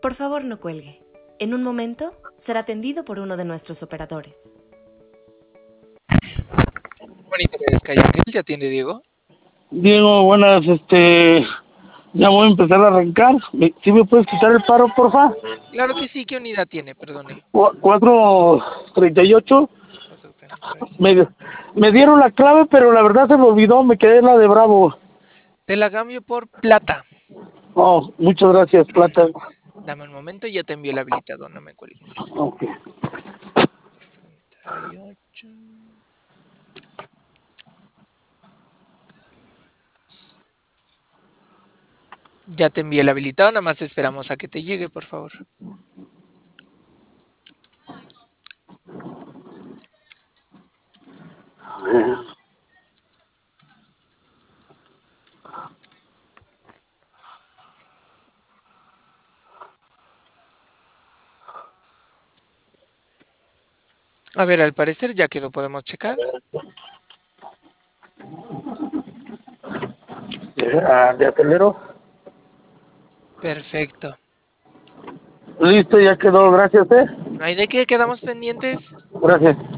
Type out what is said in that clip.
Por favor, no cuelgue. En un momento será atendido por uno de nuestros operadores. Monitor de Sky, ¿ya atiende Diego? Diego, buenas, ya voy a empezar a arrancar. ¿Sí me puedes quitar el paro, porfa? Claro que sí, ¿qué unidad tiene? Perdone. 438. 438. Me dieron la clave, pero la verdad se me olvidó, me quedé en la de Bravo. Te la cambio por plata. Oh, muchas gracias, Plata. Dame un momento y ya te envío el habilitador, no me cuelgues. Ok. 38. Ya te envié el habilitador, nada más esperamos a que te llegue, por favor. A ver, al parecer ya que lo podemos checar. De acelero. Perfecto. Listo, ya quedó, gracias, ¿No hay de qué? ¿Quedamos pendientes? Gracias.